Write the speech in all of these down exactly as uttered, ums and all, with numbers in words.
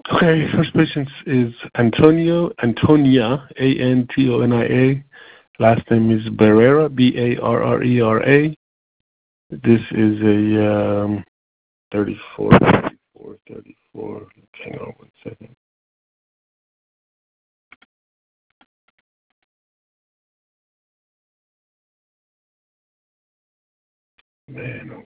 Okay, first patient is Antonio, Antonia, A N T O N I A. Last name is Barrera, B A R R E R A. This is a um, thirty-four, thirty-four, thirty-four. Hang on one second. Man,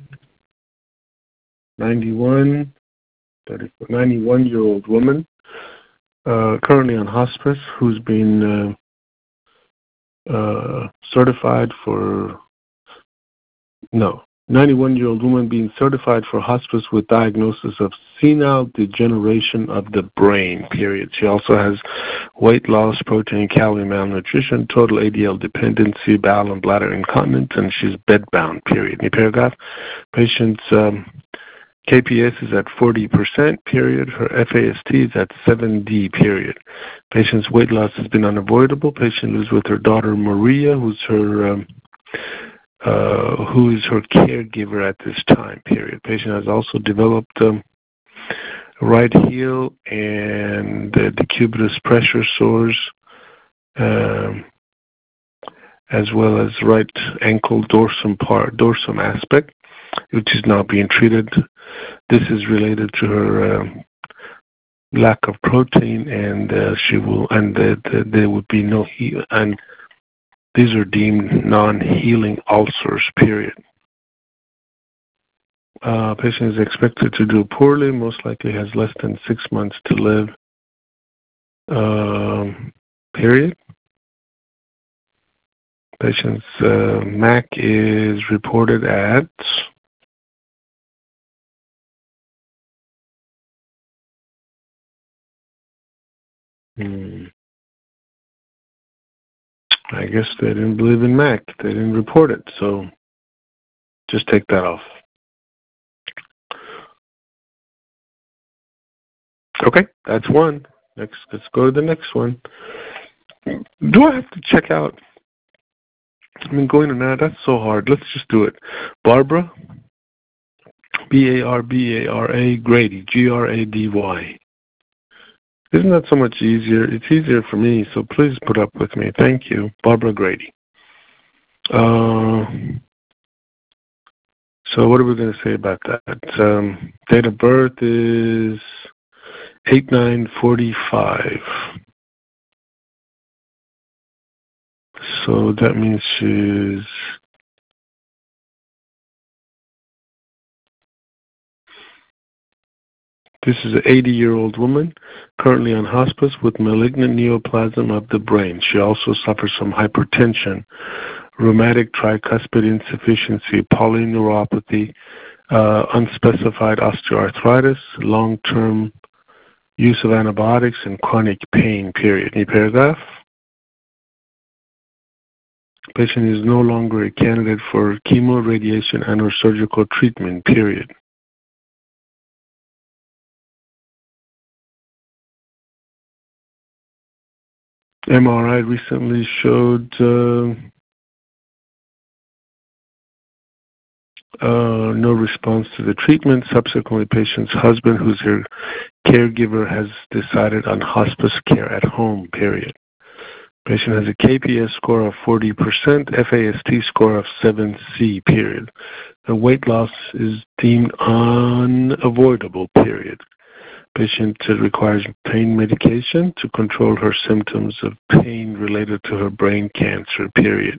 ninety-one, thirty-four, ninety-one-year-old woman, uh, currently on hospice, who's been uh, uh, certified for, no, ninety-one-year-old woman being certified for hospice with diagnosis of senile degeneration of the brain, period. She also has weight loss, protein, calorie malnutrition, total A D L dependency, bowel and bladder incontinence, and she's bedbound, period. New paragraph. Patient's um, K P S is at forty percent, period. Her F A S T is at seven D, period. Patient's weight loss has been unavoidable. Patient lives with her daughter Maria, who's her um, uh, who is her caregiver at this time, period. Patient has also developed um, right heel and uh, decubitus pressure sores, um, as well as right ankle dorsum part, dorsum aspect, which is now being treated. This is related to her uh, lack of protein, and uh, she will, and uh, there would be no heal, and these are deemed non-healing ulcers, period. Uh, patient is expected to do poorly, most likely has less than six months to live, um, period. Patient's uh, M A C is reported at hmm, I guess they didn't believe in M A C. They didn't report it, so just take that off. Okay, that's one. Next, let's go to the next one. Do I have to check out? I mean, going to that, that's so hard. Let's just do it. Barbara, B A R B A R A, Grady, G R A D Y. Isn't that so much easier? It's easier for me, so please put up with me. Thank you. Barbara Grady. Uh, so what are we going to say about that? Um, date of birth is eight nine forty-five. So that means she's This is an eighty-year-old woman currently on hospice with malignant neoplasm of the brain. She also suffers from hypertension, rheumatic tricuspid insufficiency, polyneuropathy, uh, unspecified osteoarthritis, long-term use of antibiotics, and chronic pain, period. Any paragraph? Patient is no longer a candidate for chemo, radiation, and or surgical treatment, period. M R I recently showed uh, uh, no response to the treatment. Subsequently, patient's husband, who's her caregiver, has decided on hospice care at home, period. Patient has a K P S score of forty percent, F A S T score of seven C, period. The weight loss is deemed unavoidable, period. Patient requires pain medication to control her symptoms of pain related to her brain cancer, period.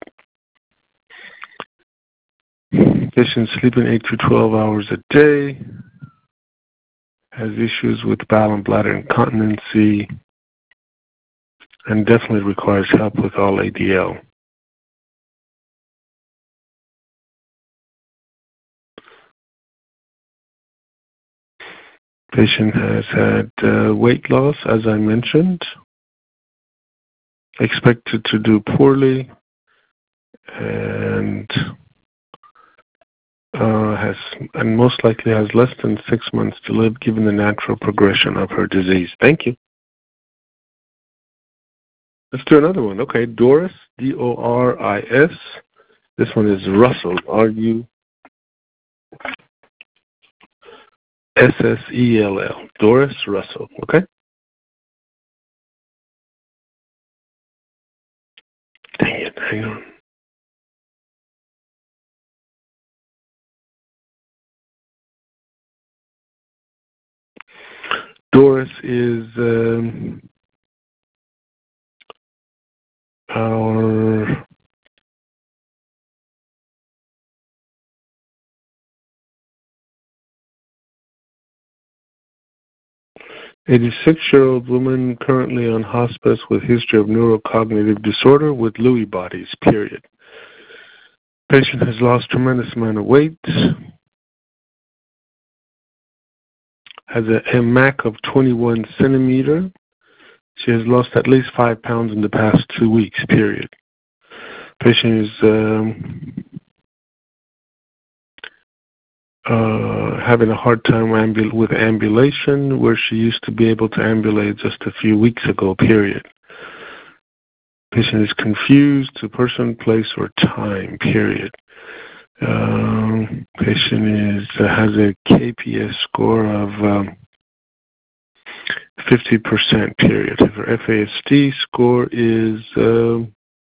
Patient sleeping eight to twelve hours a day, has issues with bowel and bladder incontinency, and definitely requires help with all A D L. Patient has had uh, weight loss, as I mentioned, expected to do poorly, and uh, has and most likely has less than six months to live, given the natural progression of her disease. Thank you. Let's do another one. Okay, Doris, D O R I S. This one is Russell, R U S S E L L. Doris Russell. Okay? Dang it. Hang on. Doris is um, our eighty-six-year-old woman currently on hospice with history of neurocognitive disorder with Lewy bodies, period. Patient has lost tremendous amount of weight, has a M A C of twenty-one centimeter. She has lost at least five pounds in the past two weeks, period. Patient is um, uh, having a hard time ambul- with ambulation, where she used to be able to ambulate just a few weeks ago, period. Patient is confused to person, place, or time, period. Um, patient is uh, has a K P S score of um, fifty percent, period. Her F A S D score is um,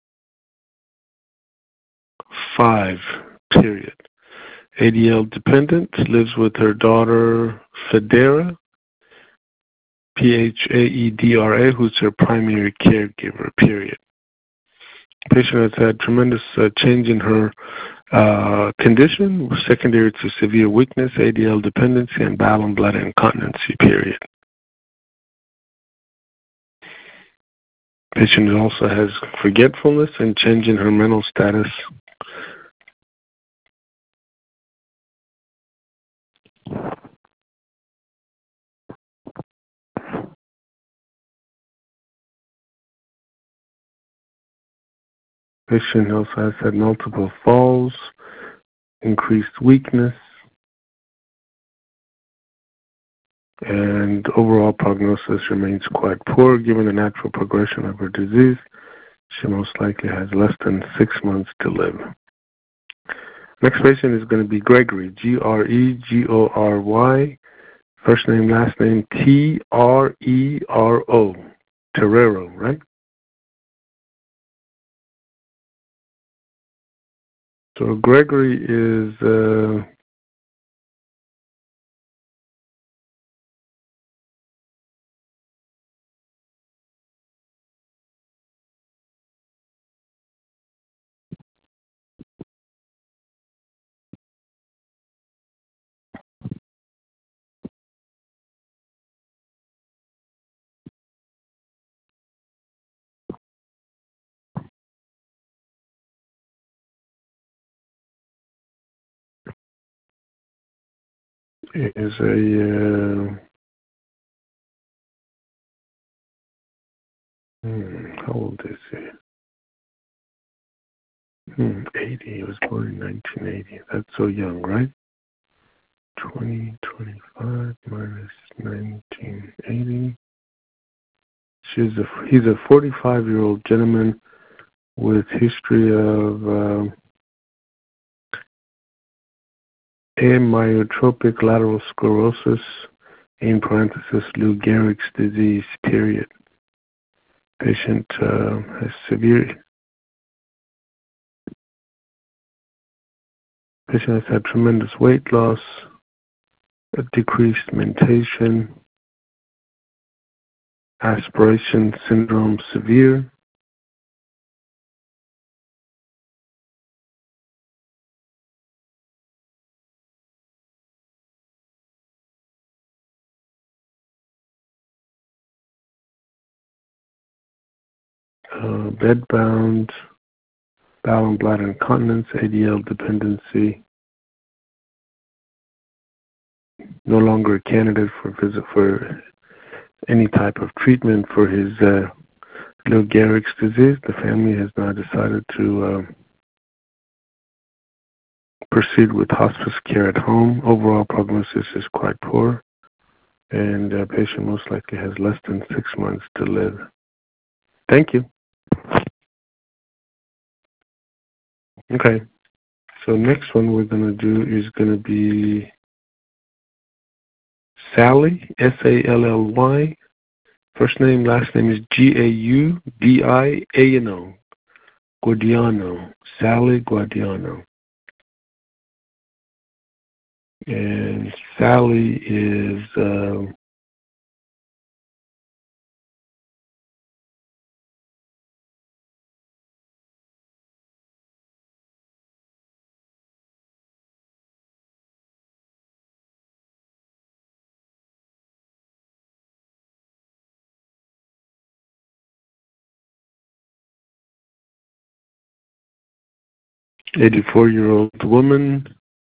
five, period. A D L dependent, lives with her daughter Federa, P H A E D R A, who's her primary caregiver, period. Patient has had tremendous uh, change in her uh, condition, secondary to severe weakness, A D L dependency, and bowel and bladder incontinency, period. Patient also has forgetfulness and change in her mental status. Patient also has had multiple falls, increased weakness, and overall prognosis remains quite poor. Given the natural progression of her disease, she most likely has less than six months to live. Next patient is going to be Gregory, G R E G O R Y, first name, last name, T R E R O, Terrero, right? So Gregory is uh, is a uh, hmm, how old is he? Hmm, eighty. He was born in nineteen eighty. That's so young, right? twenty twenty-five minus nineteen eighty. She's a, he's a forty-five-year-old gentleman with history of uh, amyotrophic lateral sclerosis, in parenthesis, Lou Gehrig's disease, period. Patient uh, has severe, patient has had tremendous weight loss, a decreased mentation, aspiration syndrome severe, uh, bedbound, bowel and bladder incontinence, A D L dependency, no longer a candidate for visit for any type of treatment for his uh, Lou Gehrig's disease. The family has now decided to uh, proceed with hospice care at home. Overall prognosis is quite poor, and the patient most likely has less than six months to live. Thank you. Okay, so next one we're going to do is going to be Sally, S A L L Y. First name, last name is G A U D I A N O. Guadiano. Sally Guadiano. And Sally is uh, eighty-four-year-old woman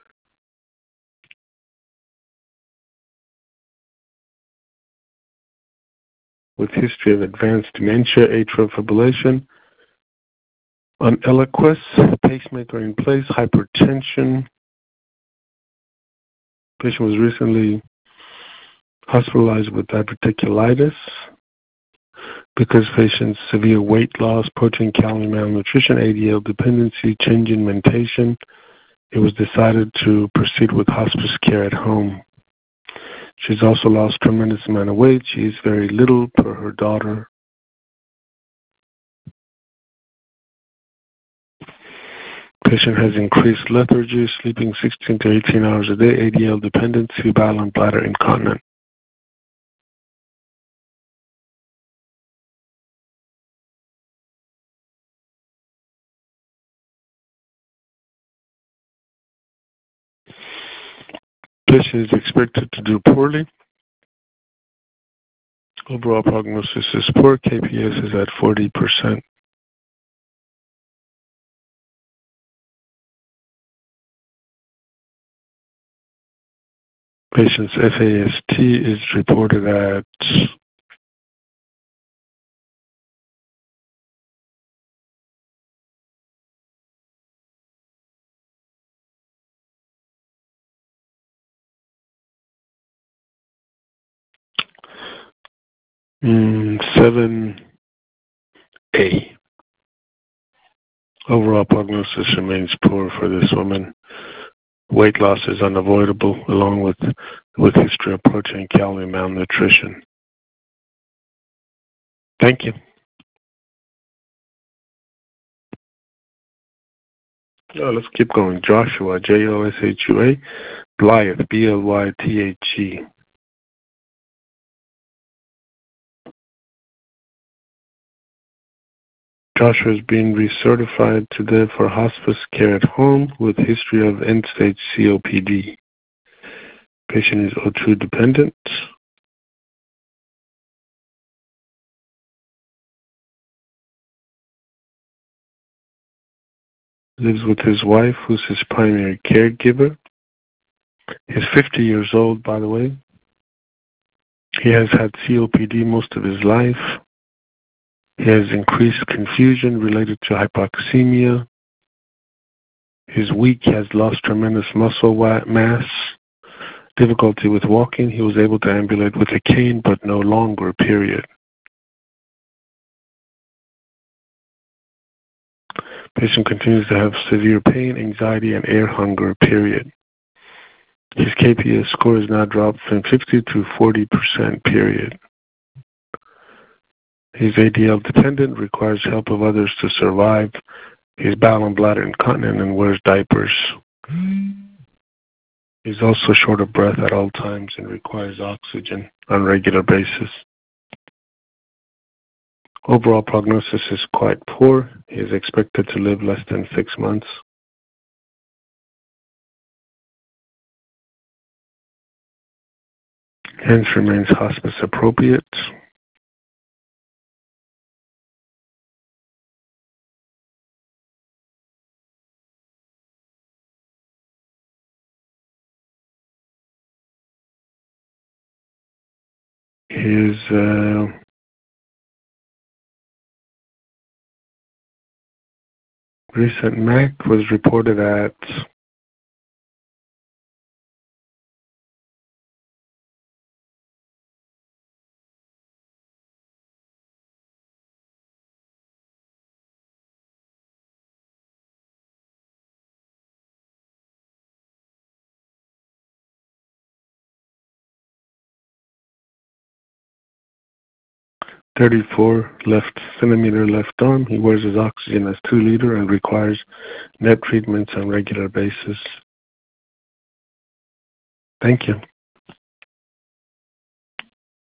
with history of advanced dementia, atrial fibrillation, on Eliquis, pacemaker in place, hypertension. Patient was recently hospitalized with diverticulitis because patient's severe weight loss, protein calorie malnutrition, A D L dependency, change in mentation. It was decided to proceed with hospice care at home. She's also lost tremendous amount of weight. She eats very little per her daughter. Patient has increased lethargy, sleeping sixteen to eighteen hours a day, A D L dependency, bowel and bladder incontinent. Patient is expected to do poorly. Overall prognosis is poor. K P S is at forty percent. Patient's F A S T is reported at mm, seven A. Overall prognosis remains poor for this woman. Weight loss is unavoidable, along with with history of protein calorie malnutrition. Thank you. Oh, let's keep going. Joshua, J O S H U A, Blythe, B L Y T H E. Joshua is being recertified today for hospice care at home with history of end-stage C O P D. Patient is O two dependent. Lives with his wife, who's his primary caregiver. He's fifty years old, by the way. He has had C O P D most of his life. He has increased confusion related to hypoxemia. He's weak. He has lost tremendous muscle mass. Difficulty with walking. He was able to ambulate with a cane, but no longer, period. Patient continues to have severe pain, anxiety, and air hunger, period. His K P S score is now dropped from fifty to forty percent, period. He's A D L dependent, requires help of others to survive. He's bowel and bladder incontinent and wears diapers. He's also short of breath at all times and requires oxygen on a regular basis. Overall prognosis is quite poor. He is expected to live less than six months. Hence remains hospice appropriate. His uh, recent M A C was reported at thirty-four left centimeter left arm. He wears his oxygen as two liter and requires net treatments on regular basis. Thank you.